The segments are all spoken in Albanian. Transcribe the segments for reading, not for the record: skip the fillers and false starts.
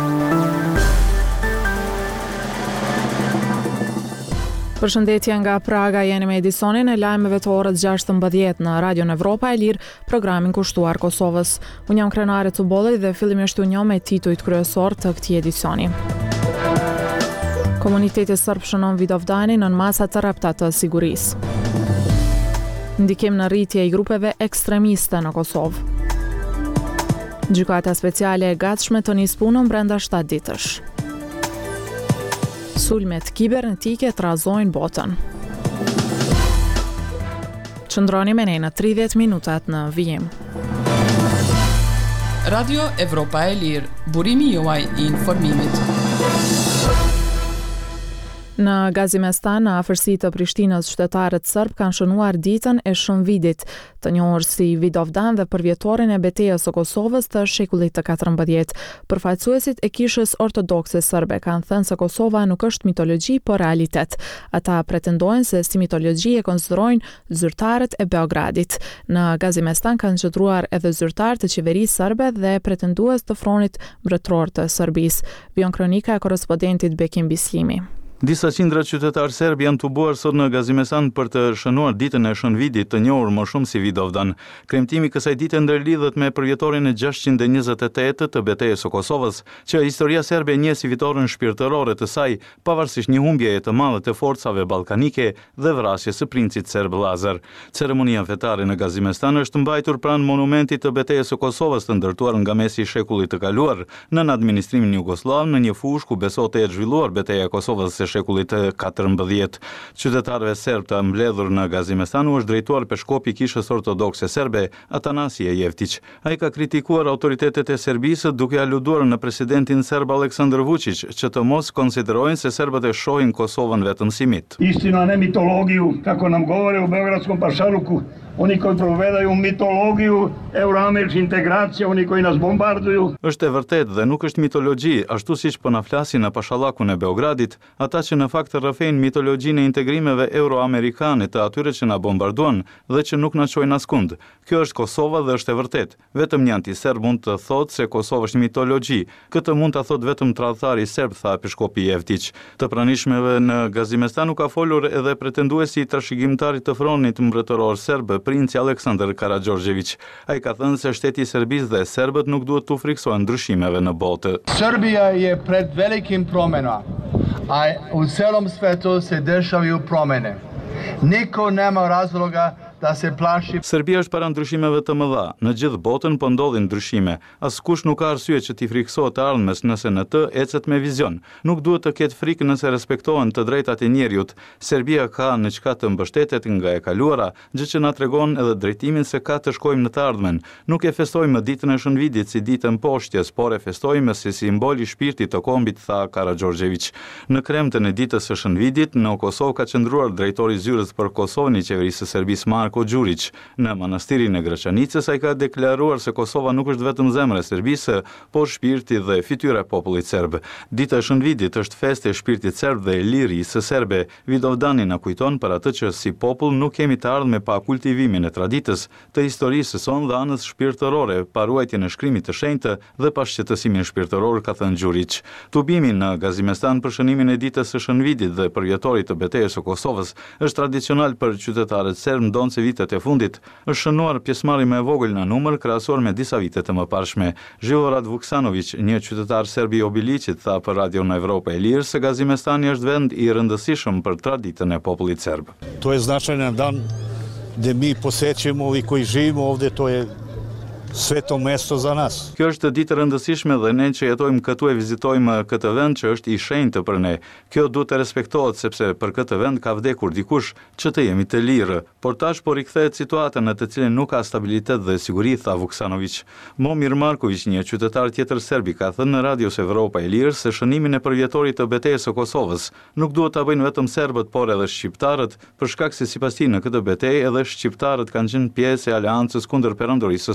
Përshëndetje nga Praga, jeni me edicionin e lajmeve të orës 16 në Radion Evropa e Lirë, programin kushtuar Kosovës. Unë jam Krenare Cubolli dhe fillimisht unë me titujt kryesor të këtij edicioni. Komuniteti serb shënon Vidovdanin në masat të rrepta të sigurisë. Ndikim në rritje i grupeve ekstremiste në Kosovë. Gjykata speciale e gatshme të nisë punën brenda 7 ditësh. Sulmet kibernetike trazojnë botën. Qëndroni me ne në 30 minutat në vijim. Radio Evropa e Lirë, burimi juaj i informimit. Në Gazimestan, në afërsi të Prishtinës, qytetarët serb kanë shënuar ditën e Shënvidit, të njohur si Vidovdan dhe përvjetorin e betejës së Kosovës të shekullit të 14. Përfaqësuesit e kishës ortodokse serbe kanë thënë se Kosova nuk është mitologji, por realitet. Ata pretendojnë se si mitologji e konsiderojnë zyrtarët e Beogradit. Në Gazimestan kanë qëndruar edhe zyrtarë të qeverisë serbe dhe pretendues të fronit mbretëror të Serbisë. Vion kronika e korrespondentit Bekim Bislimi. Disa qindra qytetarë serb janë tubuar sot në Gazimestan për të shënuar ditën e Shënvidit, të njohur më shumë si Vidovdan. Kremtimi kësaj dite ndërlidhet me përvjetorin e 628 të betejës së Kosovës, që historia serbe njeh si fitoren shpirtërore të saj, pavarësisht një humbjeje të madhe të forcave ballkanike dhe vrasjes së princit serb Lazar. Ceremonia fetare në Gazimestan është mbajtur pranë monumentit të betejës së Kosovës, të ndërtuar nga mesi i shekullit të kaluar, nën administrimin jugosllav, në një fushë ku besote e zhvilluar betejë e Kosovës shekullit të 14. Qytetarëve serb të mbledhur në Gazimestan u është drejtuar peshkopi i kishës ortodokse serbe Atanasije Jevtić. Ai ka kritikuar autoritetet e Serbisë duke aluduar në presidentin serb Aleksandar Vučić, që të mos konsiderojnë se serbët e shohin Kosovën vetëm si mit. Istina, ne mitologiju, kako nam govore u Beogradskom pašaluku. Oni koji provedaju mitologiju euroameričke integracije, oni koji nas bombarduju. Është e vërtetë dhe nuk është mitologji, ashtu siç po na flasin në pashallakun e Beogradit, ata që në fakt rrëfejnë mitologjinë e integrimeve euroamerikane të atyre që na bombarduan dhe që nuk na çojnë askund. Kjo është Kosova dhe është e vërtetë. Vetëm një antiserb mund të thotë se Kosova është mitologji. Këtë mund ta thotë vetëm tradhtari serb, tha peshkopi Jevtić. Të pranishmeve në Gazimestan nuk ka folur edhe pretenduesi i trashëgimtarit të fronit mbretëror serb, princi Aleksandar Karađorđević. Ai ka thënë se shteti i Serbisë dhe serbët nuk duhet të friksohen ndryshimeve në botë. Serbia je pred velikim promenama, a u celom svetu se dešavaju promene. Niko nema razloga da se plaši. Serbia është para ndryshimeve të mëdha. Në gjithë botën po ndodhin ndryshime. Askush nuk ka arsye që t'i friksohet të ardhmes nëse në të ecet me vizion. Nuk duhet të ketë frikë nëse respektohen të drejtat e njerëzit. Serbia ka në çka të mbështetet nga e kaluara, gjë që na tregon edhe drejtimin se ka të shkojmë në të ardhmen. Nuk e festojmë ditën e Shënvidit si ditën poshtjes, por e festojmë si simbol i shpirtit të kombit, tha Karađorđević. Në kremtën e ditës së Shënvidit, në Kosovë ka qëndruar drejtori i zyrës për Kosovën i qeverisë së Serbisë Marko Đurić. Në manastirin e Graçanicës ai ka deklaruar se Kosova nuk është vetëm zemra e Serbisë, por shpirti dhe fytyra e popullit serb. Dita e Shënvidit është festë e shpirtit serb dhe e lirisë serbe. Vidovdani na kujton për atë që si popull nuk kemi të ardhmë pa kultivimin e traditës, të historisë son dhe anës shpirtërore, pa ruajtjen e shkrimit të shenjtë dhe pa shqetësimin shpirtëror, ka thënë Đurić. Tubimi në Gazimestan për shënimin e ditës së Shënvidit dhe përvjetorit të betejës së Kosovës është tradicional për qytetarët serb, ndonë se vitet e fundit është shënuar pjesëmarrje më e vogël në numër krahasuar me disa vite të mëparshme. Živorad Vuksanović, një qytetar serb i Obiliqit, tha për Radion Evropa e Lirë se Gazimestani është vend i rëndësishëm për traditën e popullit serb. To je značajan dan gde mi posećujemo i koji živimo ovde, to je sveto mesto za nas. Kjo është ditë e rëndësishme dhe ne që jetojmë këtu e vizitojmë këtë vend që është i shenjtë për ne. Kjo duhet të respektohet sepse për këtë vend ka vdekur dikush që të jemi të lirë. Por tash po rikthehet situata në të cilën nuk ka stabilitet dhe siguri, tha Vuksanović. Momir Marković, një qytetar tjetër serbi, ka thënë në Radios Evropa e Lirë se shënimin e përvjetorit të betejës së Kosovës nuk duhet ta bëjnë vetëm serbët, por edhe shqiptarët, për shkak se sipas tij në këtë betejë edhe shqiptarët kanë qenë pjesë e aleancës kundër perandorisë osmane.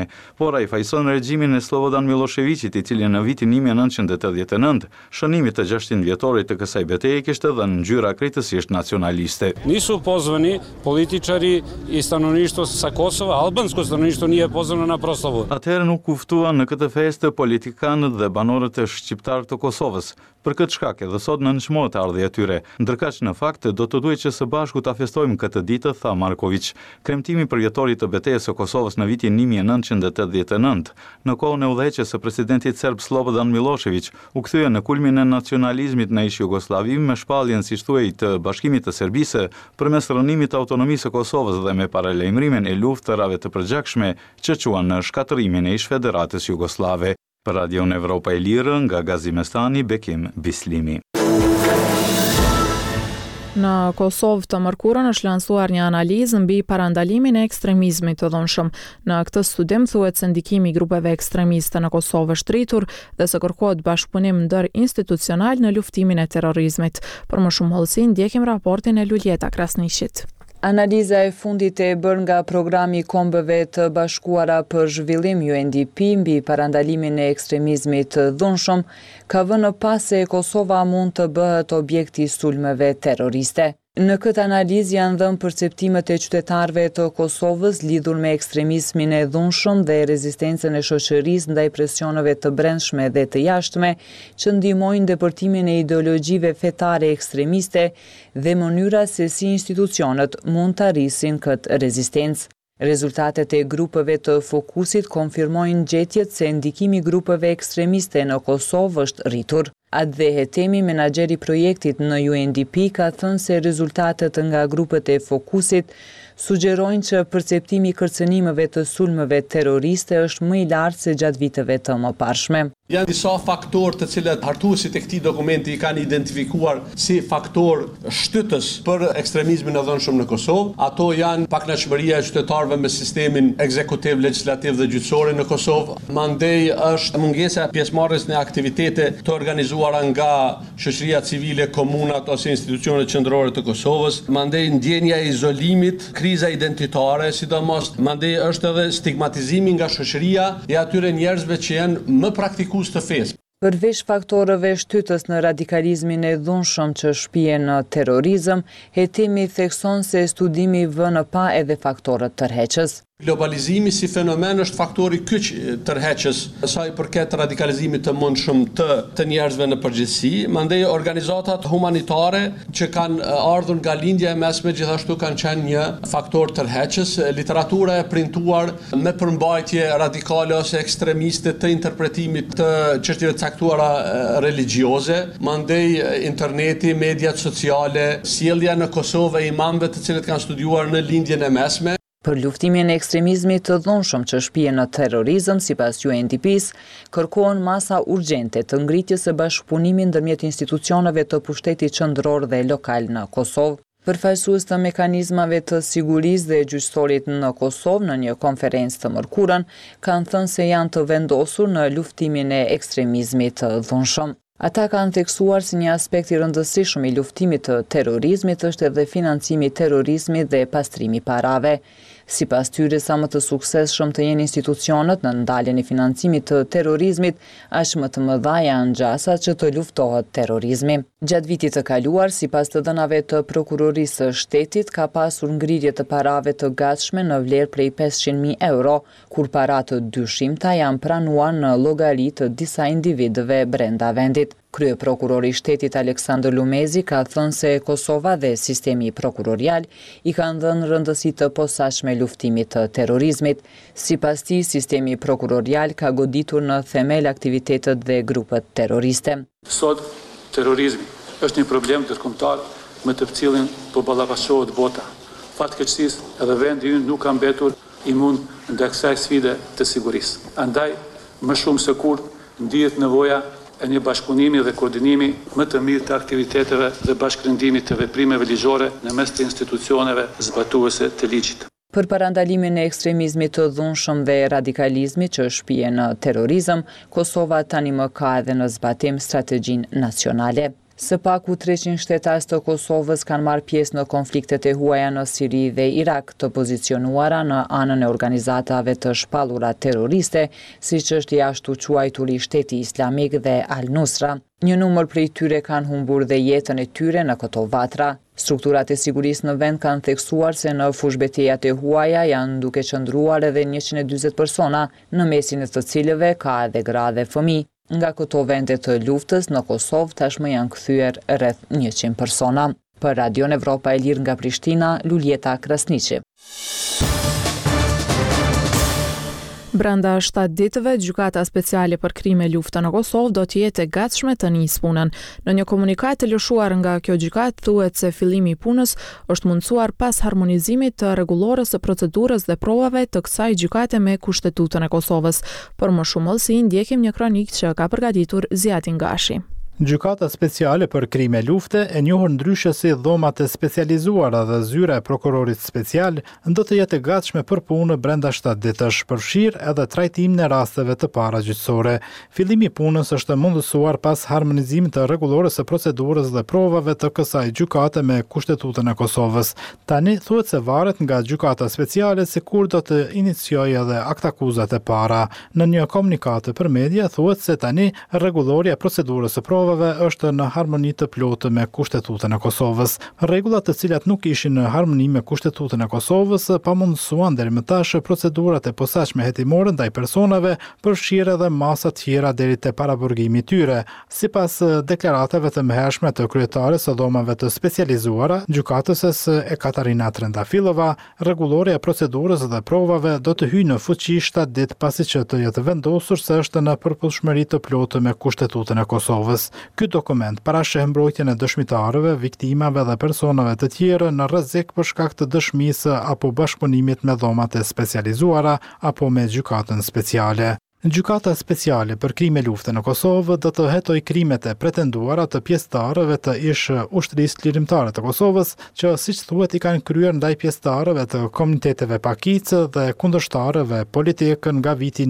por ai fajson regjimin e Slobodan Miloševićit, i cili në vitin 1989 shënimit të 600 vjetorit të kësaj betejë kishte dhënë ngjyra krejtësisht nacionaliste. Nisu pozvani političari i stanovništvo sa Kosova, albansko stanovništvo nije pozvano na proslavu. Atëherë nuk kuftuan në këtë festë politikanët dhe banorët e shqiptar të Kosovës. Për këtë shkak edhe sot nënçmohet ardhja e tyre. Ndërkaq në fakt do të duhet që së bashku ta festojmë këtë ditë, tha Marković. Kremtimi për vjetorit të betejës së Kosovës në vitin 1989, në kohën e udhëheqjes së presidentit serb Slobodan Milošević, u kthye në kulmin e nacionalizmit në ish Jugosllavi me shpalljen, siç thuhej, të Bashkimit të Serbisë përmes rënimit të autonomisë së Kosovës dhe me paralajmërimin e luftërave të përgjakshme që quan në shkatërimin e ish Federatës Jugoslave. Për Radion Evropa e Lirë, nga Gazimestani, Bekim Bislimi. Në Kosovë të mërkurën është lansuar një analizë mbi parandalimin e ekstremizmit të dhunshëm. Në këtë studim thuhet se ndikimi i grupeve ekstremiste në Kosovë është rritur dhe se kërkohet bashkëpunim ndër institucional në luftimin e terrorizmit. Për më shumë hollësi ndjekim raportin e Luljeta Krasnishit. Analiza e fundit e bërë nga Programi i Kombëve të Bashkuara për Zhvillim UNDP mbi parandalimin e ekstremizmit të dhunshëm ka vënë pas se Kosova mund të bëhet objekti i sulmeve terroriste. Në këtë analizë janë dhënë perceptimet e qytetarëve të Kosovës lidhur me ekstremizmin e dhunshëm dhe rezistencën e shoqërisë ndaj presioneve të brendshme dhe të jashtme që ndihmojnë depërtimin e ideologjive fetare ekstremiste dhe mënyra se si institucionet mund të arrisin këtë rezistencë. Rezultatet e grupeve të fokusit konfirmojnë gjetjet se ndikimi i grupeve ekstremiste në Kosovë është rritur. Adhe Hetemi, menaxheri i projektit në UNDP, ka thënë se rezultatet nga grupet e fokusit sugjerojnë që perceptimi i kërcënimeve të sulmeve terroriste është më i lartë se gjatë viteve të mëparshme. Janë disa faktorë të cilët hartuesit e këtij dokumenti i kanë identifikuar si faktor shtytës për ekstremizmin e dhunshëm në Kosovë. Ato janë pakënaqëmëria e qytetarëve me sistemin ekzekutiv, legjislativ dhe gjyqësor në Kosovë. Mandej është mungesa e pjesëmarrjes në aktivitete të organizuara nga shoqëria civile, komunat ose institucionet qendrore të Kosovës. Mandej ndjenja e izolimit, kriza identitare, sidomos mandej është edhe stigmatizimi nga shoqëria e atyre njerëzve që janë më praktikues të fesë. Përveç faktorëve shtytës në radikalizmin e dhunshëm që shpihen në terrorizëm, Hetemi thekson se studimi vën pa edhe faktorët tërheqës. Globalizimi si fenomen është faktori kyç tërheqës sa i përket radikalizimit të mundshëm të njerëzve në përgjithësi. Mandej organizatat humanitare që kanë ardhur nga lindja e mesme gjithashtu kanë qenë një faktor tërheqës. Literatura e printuar me përmbajtje radikale ose ekstremiste të interpretimit të çështjeve të caktuara religjioze. Mandej interneti, mediat sociale, sjellja në Kosovë e imamëve të cilët kanë studiuar në lindjen e mesme. Për luftimin e ekstremizmit të dhunshëm që shpihen në terrorizëm, sipas UNDP-s, kërkohen masa urgjente të ngritjes së bashkëpunimit ndërmjet institucioneve të pushtetit qendror dhe lokal në Kosovë. Përfaqësues të mekanizmave të sigurisë dhe gjyqësorit në Kosovë në një konferencë të mërkurën kanë thënë se janë të vendosur në luftimin e ekstremizmit të dhunshëm. Ata kanë theksuar se një aspekt i rëndësishëm i luftimit të terrorizmit është edhe financimi i terrorizmit dhe pastrimi i parave. Sipas tyre, sa më të suksesshëm të jenë institucionet në ndaljen e financimit të terrorizmit, aq më të mëdha janë gjasat që të luftohet terrorizmi. Gjatë vitit të kaluar, sipas të dhënave të prokurorisë së shtetit, ka pasur ngrirje të parave të gatshme në vlerë prej 500.000 euro, kur paratë të dyshimta janë pranuar në llogari të disa individëve brenda vendit. Kryeprokurori i shtetit Aleksandër Lumezi ka thënë se Kosova dhe sistemi prokurorial i kanë dhënë rëndësi të posaçme luftimit të terrorizmit. Sipas tij, sistemi prokurorial ka goditur në themel aktivitetet dhe grupet terroriste. Sot terrorizmi është një problem ndërkombëtar me të cilin po ballafaqohet bota. Fatkeqësisë edhe vendi ynë nuk ka mbetur imun ndaj kësaj sfide të sigurisë. Andaj, më shumë se kurrë ndihet nevoja e një bashkëpunimi dhe koordinimi më të mirë të aktiviteteve dhe bashkërendimit të veprimeve ligjore në mes të institucioneve zbatuese të ligjit. Për parandalimin e ekstremizmit të dhunshëm dhe radikalizmit që shpihen në terrorizëm, Kosova tani më ka edhe në zbatim strategjinë nacionale. Së paku 300 shtetas të Kosovës kanë marrë pjesë në konfliktet e huaja në Siri dhe Irak, të pozicionuara në anën e organizatave të shpallura terroriste, siç është i ashtu quajturi Shteti Islamik dhe Al-Nusra. Një numër prej tyre kanë humbur dhe jetën e tyre në këto vatra. Strukturat e sigurisë në vend kanë theksuar se në fushbetejat e huaja janë duke qëndruar edhe 140 persona, në mesin e të cilëve ka edhe gra dhe fëmijë. Nga këto vende të luftës në Kosovë tashmë janë kthyer rreth 100 persona. Për Radion Evropa e Lirë nga Prishtina, Luljeta Krasniqi. Brenda 7 ditëve, gjykata speciale për krime lufte në Kosovë do të jetë e gatshme të nisë punën. Në një komunikat të lëshuar nga kjo gjykatë thuhet se fillimi i punës është mundsuar pas harmonizimit të rregullores së procedurës dhe provave të kësaj gjykate me Kushtetutën e Kosovës. Për më shumë hollësi ndjekim një kronikë që ka përgatitur Ziatin Gashi. Gjykata speciale për krime lufte, e njohur ndryshe si dhomat e specializuara dhe zyra e prokurorit special, do të jetë e gatshme për punë brenda 7 ditësh, përfshirë edhe trajtimin e rasteve të paragjyqësore. Fillimi i punës është mundësuar pas harmonizimit të rregullores së procedurës dhe provave të kësaj gjykate me Kushtetutën e Kosovës. Tani thuhet se varet nga gjykata speciale se kur do të iniciojë edhe aktakuzat e para. Në një komunikat për media thuhet se tani rregullorja e procedurës së provave është në harmoni të plotë me Kushtetutën e Kosovës. Rregullat të cilat nuk ishin në harmoni me Kushtetutën e Kosovës pamundësuan deri më tash procedurat e posaçme hetimore ndaj personave, përfshirë edhe masa tjera deri te paraburgimi i tyre. Sipas deklaratave të mëhershme të kryetares së dhomave të specializuara, gjykatëses e Katarina Trendafilova, rregullorja e procedurës dhe provave do të hyjë në fuqi 7 ditë pasi që të jetë vendosur se është në përputhshmëri të plotë me Kushtetutën e Kosovës. Ky dokument parasheh mbrojtjen e dëshmitarëve, viktimave dhe personave të tjerë në rrezik për shkak të dëshmisë apo bashkëpunimit me dhomat e specializuara apo me gjykatën speciale. Gjykata speciale për krime lufte në Kosovë do të hetoj krimet e pretenduara të pjesëtarëve të ish ushtrisë lirimtare të Kosovës, që siç thuhet i kanë kryer ndaj pjesëtarëve të komuniteteve pakicë dhe kundërshtarëve politik nga viti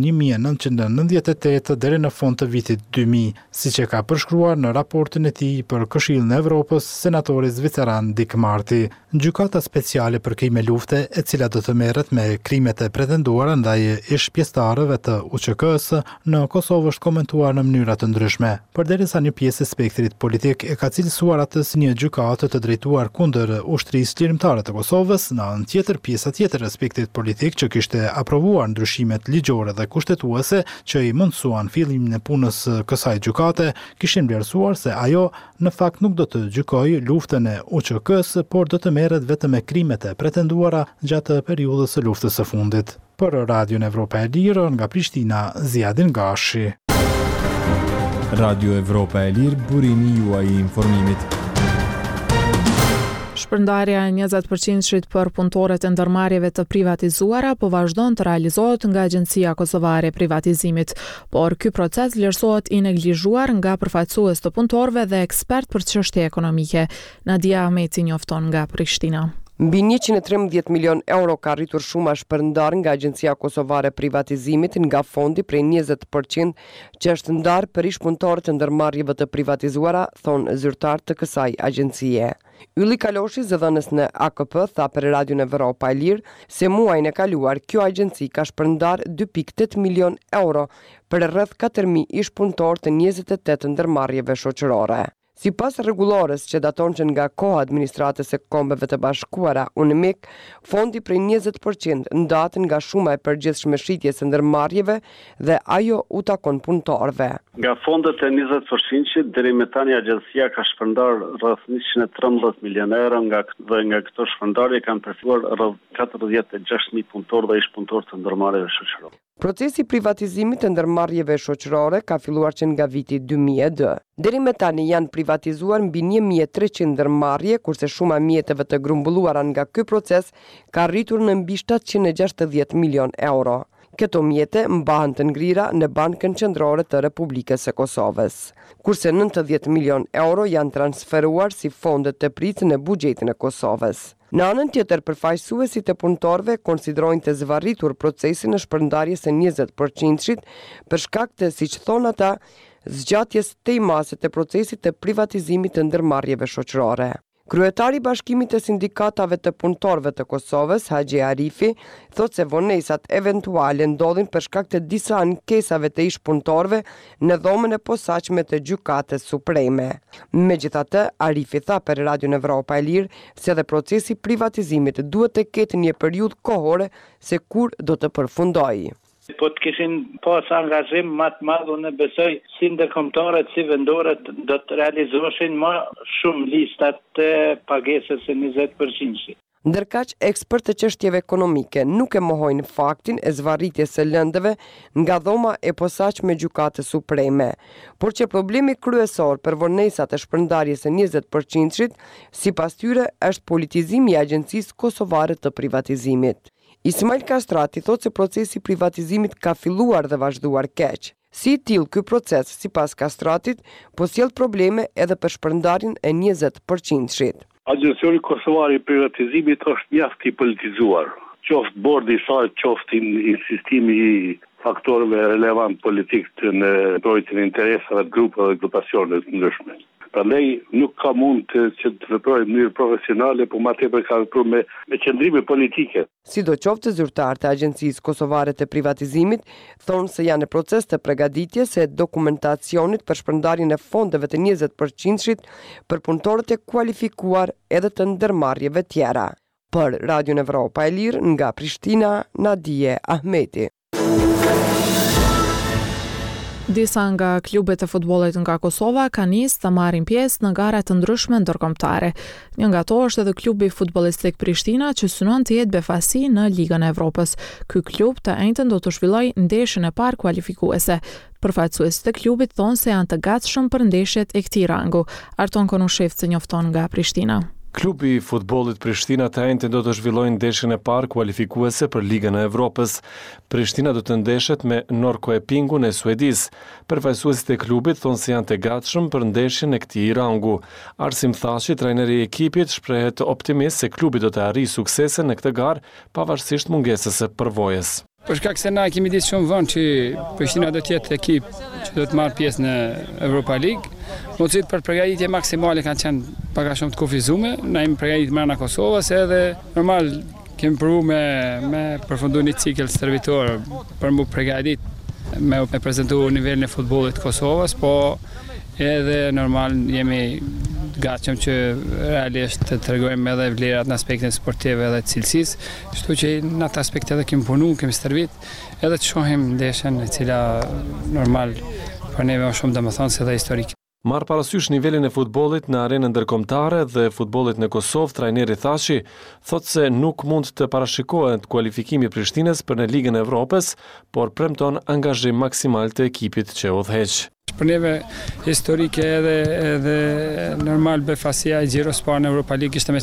1998 deri në fund të vitit 2000, siç e ka përshkruar në raportin e tij për Këshillin e Evropës senatori zviceran Dick Marty. Gjykata speciale për krime lufte, e cila do të merret me krimet e pretenduara ndaj ish pjesëtarëve të në Kosovë është komentuar në mënyra të ndryshme. Përderisa një pjesë e spektrit politik e ka cilësuar atë si një gjykatë të drejtuar kundër ushtrisë lirimtare të Kosovës, në anën tjetër pjesa tjetër e spektrit politik që kishte aprovuar ndryshimet ligjore dhe kushtetuese që i mundsuan fillimin e punës kësaj gjykate, kishin vlerësuar se ajo në fakt nuk do të gjykojë luftën e UÇK-s, por do të merret vetëm me krimet e pretenduara gjatë periudhës së luftës së fundit. Për Radion Evropa e Lirë nga Prishtina, Ziadin Gashi. Radio Evropa e Lirë, burimi juaj i informimit. Shpërndarja e 20% për punëtorët e ndërmarrjeve të privatizuara po vazhdon të realizohet nga Agjencia Kosovare e Privatizimit, por ky proces vlerësohet i neglizhuar nga përfaqësues të punëtorëve dhe ekspert për çështje ekonomike. Nadia Ahmeti njofton nga Prishtina. Mbi 113 milion euro ka rritur shuma shpërndar nga Agjencia Kosovare Privatizimit nga fondi prej 20% që është ndar për ish punëtorët e ndërmarrjeve të privatizuara, thonë zyrtar të kësaj agjencie. Ylli Kaloshi, zëdhënës në AKP, tha për Radion Evropa e Lirë se muajin e kaluar kjo agjenci ka shpërndar 2.8 milion euro për rreth 4.000 ish punëtorë të 28 ndërmarrjeve shoqërore. Si pas rregullores që daton që nga koha administratës e Kombeve të Bashkuara, UNMIK, fondi prej 20% ndahet nga shuma e përgjithshme shitjes së ndërmarrjeve dhe ajo u takon punëtorëve. Nga fondet e 20% deri më tani agjencia ka shpërndar rreth 113 milion euro nga këto shpërndarje kanë përfituar rreth 46.000 punëtorë dhe ish punëtorë të ndërmarrjeve shoqërore. Procesi privatizimit të ndërmarrjeve shoqërore ka filluar që nga viti 2002. Deri më tani janë privatizuar mbi 1.300 ndërmarrje, kurse shuma e mjeteve të grumbulluara nga ky proces ka rritur në mbi 760 milion euro. Këto mjete mbahen të ngrira në Bankën Qendrore të Republikës së Kosovës, kurse 90 milion euro janë transferuar si fonde të pritë në buxhetin e Kosovës. Në anën tjetër, përfaqësuesit e punëtorëve konsiderojnë të zvarritur procesin në shpërndarjes së 20% për shkak të, siç thonë ata, zgjatjes tejmase të procesit të privatizimit të ndërmarrjeve shoqërore. Kryetari i Bashkimit të Sindikatave të Punëtorëve të Kosovës, Haxhi Arifi, thotë se vonesat eventuale ndodhin për shkak të disa ankesave të ish-punëtorëve në dhomën e posaçme të Gjykatës Supreme. Megjithatë, Arifi tha për Radion Evropa e Lirë se edhe procesi i privatizimit duhet të ketë një periudhë kohore se kur do të përfundojë. Po të kishin pas angazhim më të madh, unë besoj si ndërkombëtarët si vendorët do të realizoshin më shumë listat të pagesës së 20%. Ndërkaq, ekspertë të çështjeve ekonomike nuk e mohojnë faktin e zvarritjes së lëndëve nga dhoma e posaçme Gjykatës Supreme, por që problemi kryesor për vonesat e shpërndarjes së 20%-shit, sipas tyre, është politizimi i Agjencisë Kosovare të Privatizimit. Ismail Kastrati thotë se procesi i privatizimit ka filluar dhe vazhduar keq. Si i tillë ky proces, sipas Kastratit, po sjell probleme edhe për shpërndarjen e 20%-shit. Agjensioni Kosovar i Privatizimit është mjaft i politizuar. Qoftë bordi i saj, qoftë insistimi i faktorëve relevant politik në mbrojtjen e interesave të grupeve dhe grupacione të ndryshme. Prandaj nuk ka mund që të veprojë në mënyrë profesionale, por më tepër ka vepruar me qëndrime politike. Sidoqoftë, zyrtarët e Agjencisë Kosovare të Privatizimit thonë se janë në proces të përgatitjes së dokumentacionit për shpërndarjen e fondeve të 20%-shit për punëtorët e kualifikuar edhe të ndërmarrjeve tjera. Për Radion Evropa e Lirë nga Prishtina, Nadije Ahmeti. Disa nga klubet e futbollit nga Kosova kanë nisë të marrin pjesë në gara të ndryshme ndërkombëtare. Një nga ato është edhe klubi futbollistik Prishtina, që synon të jetë befasi në Ligën e Evropës. Ky klub të njëjtën do të zhvillojë ndeshjen e parë kualifikuese. Përfaqësuesit e klubit thonë se janë të gatshëm për ndeshjet e këtij rangu. Arton Konushevci njofton nga Prishtina. Klubi i futbollit Prishtina të njëjtën do të zhvillojë ndeshjen e parë kualifikuese për Ligën e Evropës. Prishtina do të ndeshet me Norrköpingun e Suedisë. Përfaqësuesit e klubit thonë se janë të gatshëm për ndeshjen e këtij rangu. Arsim Thaçi, trajneri i ekipit, shprehet optimist se klubi do të arrijë suksese në këtë garë pavarësisht mungesës së përvojës. Për shkak se na kemi ditë shumë vonë që Prishtina do të jetë ekip që do të marrë pjesë në Europa League. Mundësit për përgatitje maksimale kanë qenë pak a shumë të kufizuar. Na jemi përgatitur brenda Kosovës, edhe normal kemi provu me përfundu një cikël stërvitor për mu përgatit me prezentu nivelin e futbollit të Kosovës, po edhe normal jemi gatshëm që realisht të tregojmë edhe vlerat në aspektin sportiv edhe të cilësisë, kështu që në atë aspekt edhe kemi punu, kemi stërvit, edhe të shohim ndeshjen e cila normal për neve është shumë domethënëse dhe historike. Marr parasysh nivelin e futbollit në arenën ndërkombëtare dhe futbollit në Kosovë, trajneri Thaçi thotë se nuk mund të parashikohet kualifikimi i Prishtinës për në Ligën e Evropës, por premton angazhim maksimal të ekipit që udhëheq. Për neve historike edhe normal befasia e xhiros parë në Europa League ishte me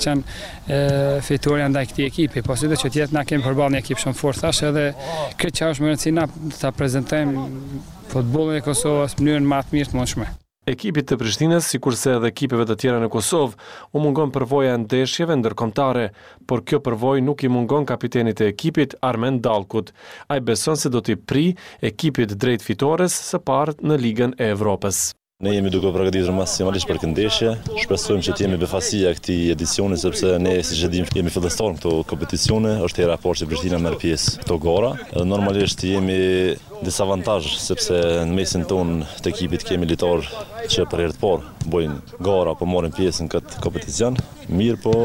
qenë fitoria ndaj këtij ekipi, po sido që tjetë na kemi përballë një ekip shumë fort, thash edhe këtë që është më rëndësi na ta prezantojmë futbollin e Kosovës në mënyrën më të mirë të mundshme. Ekipit të Prishtinës, sikurse edhe ekipeve të tjera në Kosovë, u mungon përvoja e ndeshjeve ndërkombëtare, por kjo përvojë nuk i mungon kapitenit të ekipit Armen Dallkut. Ai beson se do t'i pri ekipit drejt fitores së parë në Ligën e Evropës. Ne jemi duke përgatitur maksimalisht për këtë ndeshje. Shpresojmë që të jemi befasia e këtij edicioni, sepse ne, siç e dimë, jemi fillestar në këto kompeticione. Është hera e parë që Prishtina merr pjesë këto gara. Normalisht jemi disavantazh sepse në mesin ton të ekipit kemi litar që për herë të parë bojnë gara apo marrin pjesë në këtë kompeticion. Mirë, po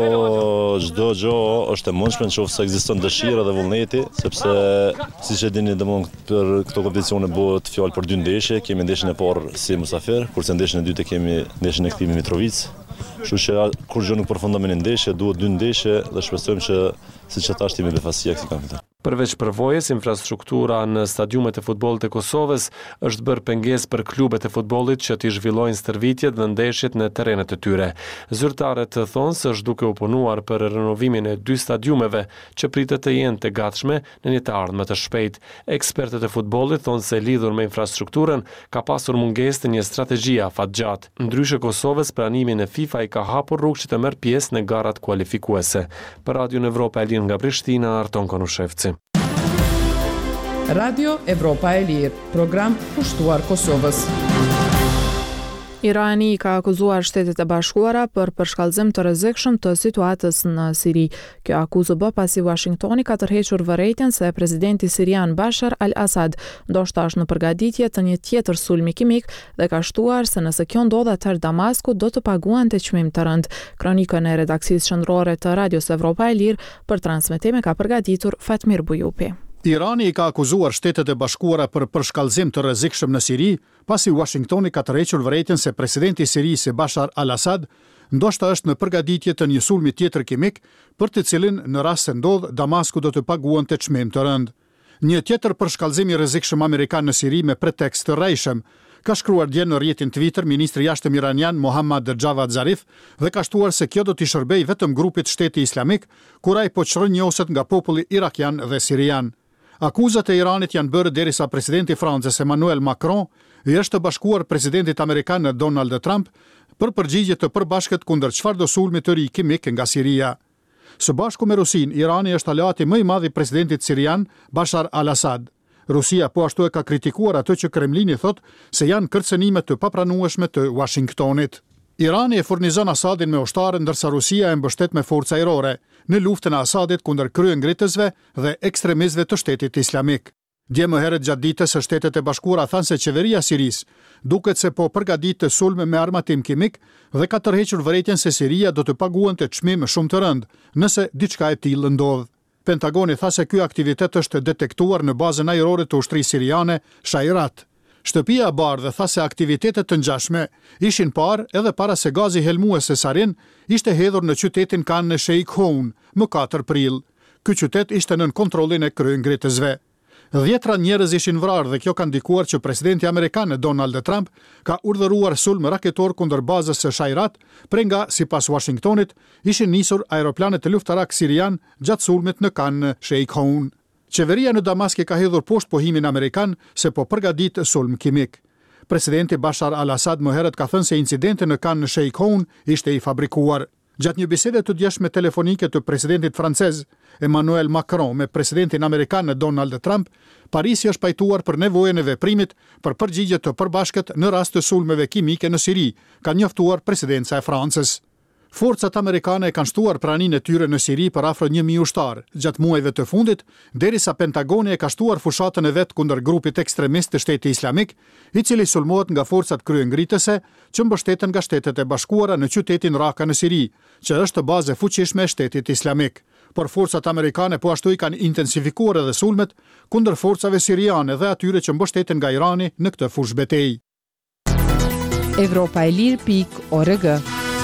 çdo gjë është e mundshme nëse ekziston dëshira dhe vullneti, sepse siç e dini domosdoshmë për këto kompeticione bëhet fjalë për dy ndeshje, kemi ndeshjen e parë si musafir, kurse ndeshjen e dytë kemi ndeshjen e kthimit Mitrovic. Kështu që kur gjë nuk përfundon me një ndeshje, duhet dy ndeshje dhe shpresojmë që siç e thash me befasia këtij kampionati. Përveç përvojës, infrastruktura në stadiumet e futbollit e Kosovës është bërë pengesë për klubet e futbollit që t'i zhvillojnë stërvitjet dhe ndeshjet në terrenet e tyre. Zyrtarët thonë se është duke u punuar për renovimin e 2 stadiumeve që pritet të jenë të gatshme në një të ardhme të shpejt. Ekspertët e futbollit thonë se lidhur me infrastrukturën ka pasur mungesë të një strategjie afatgjatë. Ndryshe Kosovës, pranimin e FIFA i ka hapur rrugë që të merr pjesë në garat kualifikuese. Për Radion Evropa e Lirë nga Prishtina, Arton Konushevci. Radio Evropa e Lirë, program pushtuar Kosovës. Irani ka akuzuar Shtetet e Bashkuara për përshkallëzim të rrezikshëm të situatës në Siri. Kjo akuzë bë pasi Washingtoni ka tërhequr vërejtjen se presidenti sirian Bashar al-Assad ndoshta është në përgatitje të një tjetër sulmi kimik dhe ka shtuar se nëse kjo ndodh atëherë Damasku do të paguante çmim të rënd. Kronikën e redaksisë qendrore të Radios Evropa e Lirë për transmetim ka përgatitur Fatmir Bujupi. Irani i ka akuzuar Shtetet e Bashkuara për përshkallëzim të rrezikshëm në Siri, pasi Washingtoni ka tërhequr vërejtjen se presidenti i Sirisë Bashar al-Assad ndoshta është në përgatitje të një sulmi tjetër kimik, për të cilin në rast se ndodh Damasku do të paguante çmim të rënd. Një tjetër përshkallëzim i rrezikshëm amerikan në Siri me pretekst të rrejshëm, ka shkruar dje në rrjetin Twitter ministri i jashtëm iranian Mohammad Javad Zarif dhe ka shtuar se kjo do t'i shërbej vetëm grupit Shteti Islamik, kur ai po çrënjoset nga populli irakian dhe sirian. Akuzat e Iranit janë bërë derisa presidenti i Francës Emmanuel Macron i është të bashkuar presidentit amerikan Donald Trump për përgjigje të përbashkët kundër çfarëdo sulmi të ri kimik nga Siria. Së bashku me Rusinë, Irani është aleati më i madh i presidentit sirian Bashar al-Assad. Rusia po ashtu e ka kritikuar atë që Kremlini thot se janë kërcënime të papranueshme të Washingtonit. Irani e furnizon Assadin me ushtarë ndërsa Rusia e mbështet me forca ajrore në luftën e Assadit kundër kryengritësve dhe ekstremistëve të Shtetit Islamik. Dje më herët gjatë ditës së Shtetet e Bashkuara thanë se qeveria e Sirisë duket se po përgatit të sulme me armatim kimik dhe ka tërhequr vërejtjen se Siria do të paguante çmim shumë të rënd nëse diçka e tillë ndodh. Pentagoni tha se ky aktivitet është detektuar në bazën ajrore të ushtrisë siriane Shairat. Shtëpia e Bardhë tha se aktivitetet të ngjashme ishin parë edhe para se gazi helmues e Sarin ishte hedhur në qytetin kanë në Sheikh Houn më 4 prill. Ky qytet ishte nën kontrollin e kryengritësve. 10 njerëz ishin vrarë dhe kjo ka ndikuar që presidenti amerikan Donald Trump ka urdhëruar sulm raketor kundër bazës së Shairat, prej nga, sipas Washingtonit, ishin nisur aeroplanet të luftarak sirian gjatë sulmit në kanë Sheikh Houn. Qeveria në Damask ka hedhur poshtë pohimin amerikan se po përgatit sulm kimik. Presidenti Bashar al-Assad më herët ka thënë se incidenti në kanë Sheikh Houn ishte i fabrikuar. Gjatë një bisede të djeshme telefonike të presidentit francez Emmanuel Macron me presidentin amerikan Donald Trump, Parisi është pajtuar për nevojën e veprimit për përgjigje të përbashkët në rast të sulmeve kimike në Siri, ka njoftuar presidenca e Francës. Forcat amerikane kanë shtuar praninë e tyre në Siri për afro 1000 ushtarë gjatë muajve të fundit, derisa Pentagoni e ka shtuar fushatën e vet kundër grupit ekstremist të Shtetit Islamik, i cili sulmohet nga forcat kryengritëse që mbështeten nga Shtetet e Bashkuara në qytetin Raqqa në Siri, që është bazë e fuqishme e Shtetit Islamik. Por forcat amerikane po ashtu i kanë intensifikuar edhe sulmet kundër forcave siriane dhe atyre që mbështeten nga Irani në këtë fushë betejë. Evropaelir.org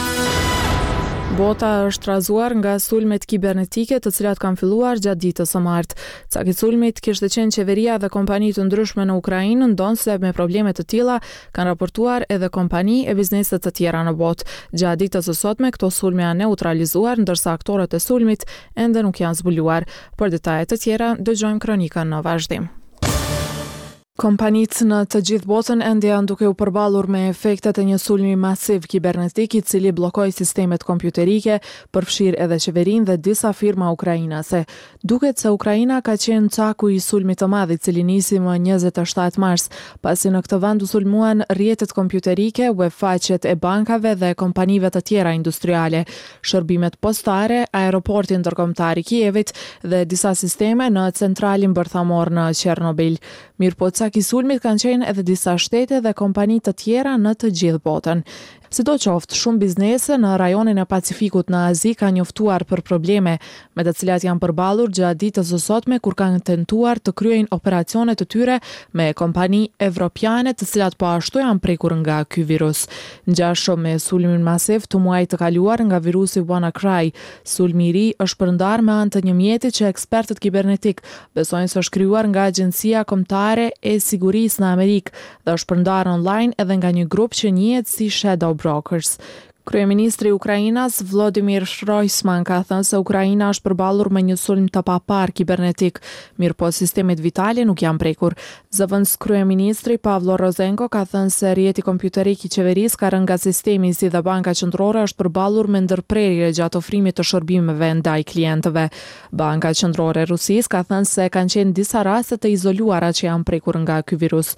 Bota është razuar nga sulmet kibernetike të cilat kanë filluar gjatë ditës së martë. Cak i sulmit kishte qenë qeveria dhe kompani të ndryshme në Ukrainë, ndonse me probleme të tilla kanë raportuar edhe kompani e bizneset të tjera në botë. Gjatë ditës së sotme këto sulme janë neutralizuar, ndërsa aktorët e sulmit ende nuk janë zbuluar. Për detaje të tjera dëgjojmë kronikën në vazhdim. Kompanitë në të gjithë botën ende janë duke u përballur me efektet e një sulmi masiv kibernetik i cili bllokoi sistemet kompjuterike, përfshir edhe qeverinë dhe disa firma ukrainase. Duket se Ukraina ka qenë caku i sulmit të madh i cili nisi më 27 mars, pasi në këtë vend u sulmuan rrjetet kompjuterike, webfaqet e bankave dhe kompanive të tjera industriale, shërbimet postare, aeroporti ndërkombëtar i Kievit dhe disa sisteme në centralin bërthamor në Chernobyl. Mirëpo i sulmit kanë qenë edhe disa shtete dhe kompani të tjera në të gjithë botën. Sidoqoftë, shumë biznese në rajonin e Pacifikut në Azi kanë njoftuar për probleme me të cilat janë përballur gjatë ditës së sotme kur kanë tentuar të kryejnë operacione të tyre me kompani evropiane të cilat po ashtu janë prekur nga ky virus. Ngjashëm me sulmin masiv të muajit të kaluar nga virusi WannaCry, sulmi i ri është përndar me anë të një mjeti që ekspertët kibernetik besojnë se është krijuar nga Agjencia Kombëtare e Sigurisë në Amerikë dhe është përndar online edhe nga një grup që njihet si Shadow Brokers. Kryeministri i Ukrainas Volodymyr Groysman ka thënë se Ukraina është përballur me një sulm të papar kibernetik, mirëpo sistemet vitale nuk janë prekur. Zëvendës kryeministri Pavlo Rozenko ka thënë se rrjeti kompjuterik i qeverisë ka rënë nga sistemi si dhe Banka Qendrore është përballur me ndërprerje gjatë ofrimit të shërbimeve ndaj klientëve. Banka Qendrore e Rusisë ka thënë se kanë qenë disa raste të izoluara që janë prekur nga ky virus.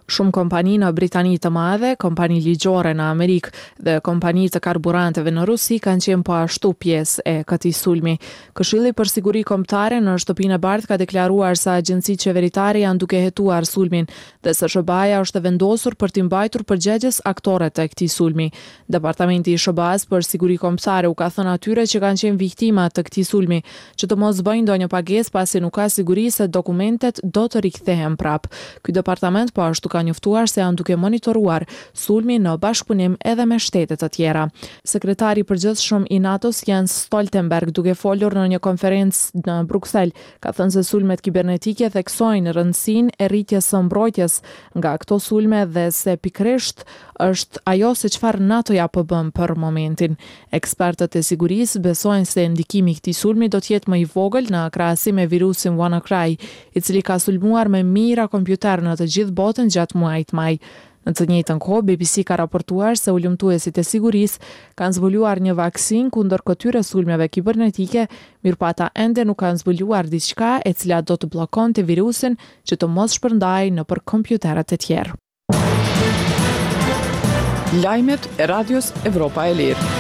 Shumë kompani në Britani të Madhe, kompani ligjore në Amerikë dhe kompani të karburanteve në Rusi kanë qenë po ashtu pjesë e këtij sulmi. Këshilli për Siguri Kombëtare në Shtëpinë e Bardhë ka deklaruar se agjencitë qeveritare janë duke hetuar sulmin dhe SSBA është vendosur për t'i mbajtur përgjegjës aktorët e këtij sulmi. Departamenti i SBA-s për Siguri Kombëtare u ka thënë atyre që kanë qenë viktima të këtij sulmi që të mos bëjnë ndonjë pagesë pasi nuk ka siguri se dokumentet do të rikthehen prap. Ky departament po ashtu ka njoftuar se janë duke monitoruar sulmin në bashkëpunim edhe me shtete të tjera. Sekretari i përgjithshëm i NATO-s Jens Stoltenberg, duke folur në një konferencë në Bruksel, ka thënë se sulmet kibernetike theksojnë rëndësinë e rritjes së mbrojtjes nga këto sulme dhe se pikërisht është ajo se çfarë NATO-ja po bën për momentin. Ekspertët e sigurisë besojnë se ndikimi i këtij sulmi do të jetë më i vogël në krahasim me virusin WannaCry, i cili ka sulmuar me mijëra kompjuter në të gjithë botën gjatë muajit maj. Në të njëjtën kohë, BBC ka raportuar se ulëmtuesit e sigurisë kanë zbuluar një vaksinë kundër këtyre sulmeve kibernetike, mirëpo ata ende nuk kanë zbuluar diçka e cila do të bllokonte virusin që të mos shpërndajë nëpër kompjuteret e tjerë. Lajmet e Radios Evropa e Lirë.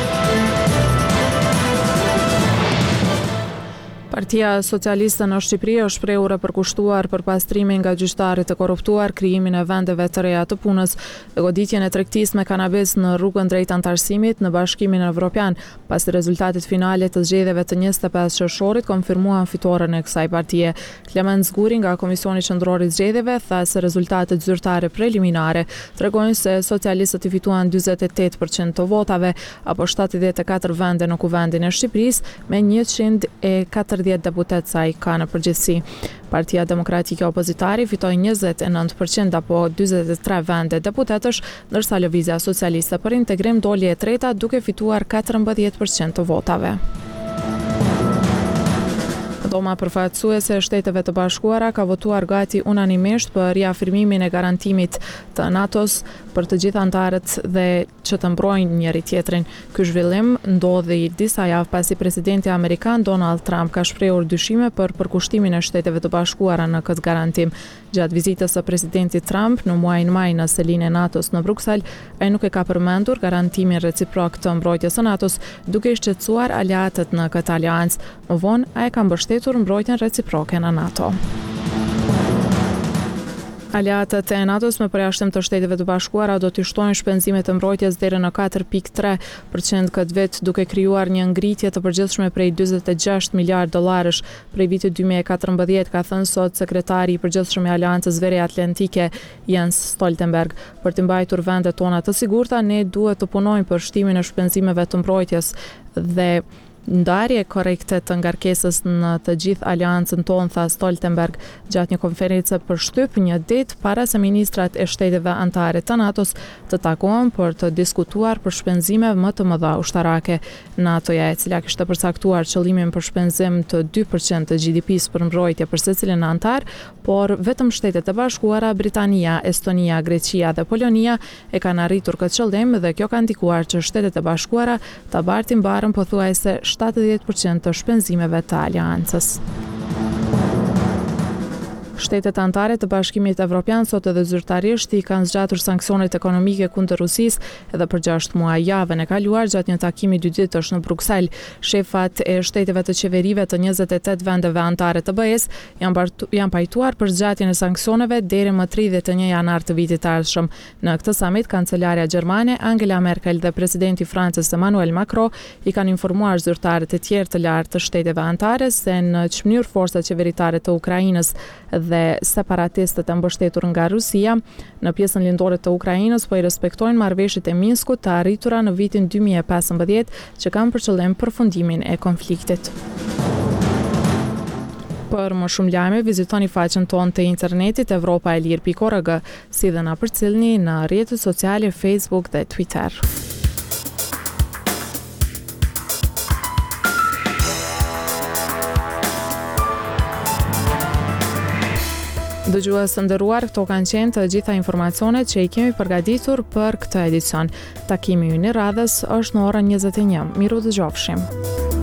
Partia Socialiste në Shqipëri është shprehur e përkushtuar për pastrimin nga gjyqtarët e korruptuar, krijimin e vendeve të reja të punës dhe goditjen e tregtisë me kanabis në rrugën drejt antarësimit në Bashkimin Evropian, pasi rezultatet finale të zgjedhjeve të 25 qershorit konfirmuan fitoren e kësaj partie. Klement Zguri nga Komisioni Qendror i Zgjedhjeve tha se rezultatet zyrtare preliminare tregojnë se socialistët i fituan 48% të votave apo 74 vende në Kuvendin e Shqipërisë me 140 deputet sa i ka në përgjithësi. Partia Demokratike Opozitare fitoi 29% apo 43 vende deputetësh, ndërsa Lëvizja Socialiste për Integrim doli e treta duke fituar 14% të votave. Doma përfaqësuese e Shteteve të Bashkuara ka votuar gati unanimisht për riafirmimin e garantimit të NATO-s për të gjithë antarët dhe që të mbrojnë njëri tjetrin. Ky zhvillim ndodhi disa javë pasi presidenti amerikan Donald Trump ka shprehur dyshime për përkushtimin e Shteteve të Bashkuara në këtë garantim. Gjatë vizitës së presidentit Trump në muajin maj në selinë e NATO-s në Bruksel, ai nuk e ka përmendur garantimin reciprok të mbrojtjes së NATO-s, duke i shqetësuar aleatët në këtë aleancë. Më vonë ai ka mbështetur mbrojtjen reciproke në NATO. Aleatët e NATO-s me përjashtim të Shteteve të Bashkuara do të shtojnë shpenzimet e mbrojtjes deri në 4.3% këtë vit, duke krijuar një ngritje të përgjithshme prej 46 miliard dollarësh prej vitit 2014, ka thënë sot sekretari i përgjithshëm i Aleancës Veriatlantike Jens Stoltenberg. Për të mbajtur vendet tona të sigurta, ne duhet të punojmë për shtimin e shpenzimeve të mbrojtjes dhe ndarje korrekte të ngarkesës në të gjithë aleancën tonë, tha Stoltenberg gjatë një konferencë për shtyp një ditë para se ministrat e shteteve anëtare të NATO-s të takohen për të diskutuar për shpenzime më të mëdha ushtarake. NATO-ja, e cila kishte përcaktuar qëllimin për shpenzim të 2% të GDP-s për mbrojtje për secilin anëtar, por vetëm Shtetet e Bashkuara, Britania, Estonia, Greqia dhe Polonia e kanë arritur këtë qëllim dhe kjo ka ndikuar që Shtetet e Bashkuara ta bartin barën pothuajse 70% të shpenzimeve të aleancës. Shtetet anëtare të Bashkimit Evropian sot edhe zyrtarisht i kanë zgjatur sanksionet ekonomike kundër Rusisë edhe për 6 muaj. Javën e kaluar gjatë një takimi 2 ditësh në Bruksel, shefat e shteteve të qeverive të 28 vendeve anëtare të BE-s janë pajtuar për zgjatjen e sanksioneve deri më 31 janar të vitit të ardhshëm. Në këtë samit, kancelarja gjermane Angela Merkel dhe presidenti i Francës Emmanuel Macron i kanë informuar zyrtarët e tjerë të lartë të shteteve anëtare se në çmënyrë forcat qeveritare të Ukrainës dhe separatistët e mbështetur nga Rusia në pjesën lindore të Ukrainës po i respektojnë marrëveshjet e Minskut të arritura në vitin 2015 që kanë për qëllim përfundimin e konfliktit. Për më shumë lajme, vizitoni faqen tonë të internetit evropaelir.org, si dhe na përcjellni në rrjetet sociale Facebook dhe Twitter. Dëgjues të nderuar, këto kanë qenë të gjitha informacionet që i kemi përgatitur për këtë edicion. Takimi ynë i radhës është në orën 21. Miru dëgjofshim.